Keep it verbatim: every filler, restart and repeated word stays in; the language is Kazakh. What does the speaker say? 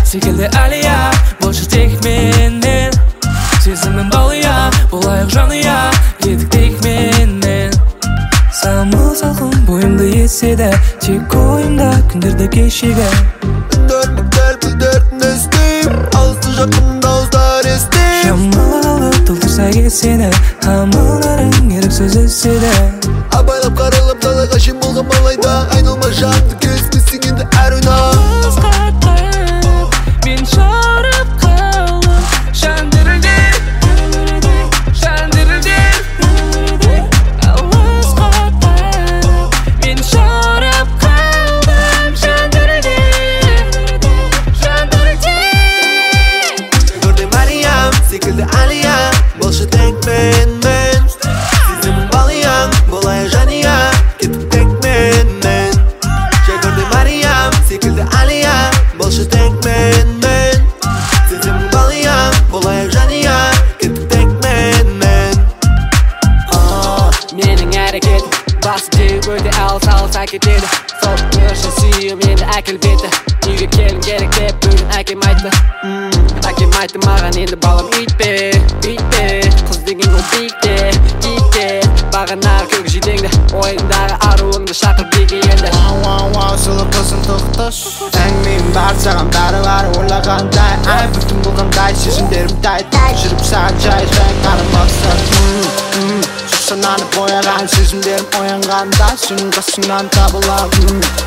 секілді әлия, болшы тек менен. Сезімім балия, болайық жаныя, кетік тек менен. Самыл салқын бойымды еседі, тек ойымда күндерді кешегі. Үндер бүктер бүлдерін естейм, алысты жақын дауыстар естейм. Шамалы толтырса кетсені, амалдарың еріксіз естеді. Абайлап қарайлап талайға шен болған малайда, айналма жанды келіспесің енді әр ойна. Мен жарып қалым, жан дірілдер, жан дірілдер. Алыс қатар, мен жарып қалым, жан дірілдер, жан дірілдер. Көрдім әлиям, секілді әлия, болшы тек менмен. Сезімім балияң, болайық жаныя, кетіп тек менмен. Жай көрдім әлиям, секілді әлия, болшы тек менмен. Сезімім балияң, болайық жаныя, кетіп тек менмен. Менің әрекетім басып теуіп өте алыс-алыс әкетеді. Сол үшін сүйім енді әкелбеті. Үйге келім керек деп бүгін әкем айтты. Әкем айтты маған енді балам үйтпе, үйтпе. Қыз деген ол биікте, биікте. Бағанағы көк жидеңді, ойындағы аруыңды шақыр биге енді. Вау, вау, вау, сұлу қызым тоқташ. Әңгімеймін бар саған бәрі бәрі ойлағандай. Ай, бүтін болғандай, сезімдерім тайт. Жүріп саған жай жай қарамақсат. Сананы бояған сезімдерім оянғанда, сенің қасыңнан табылам.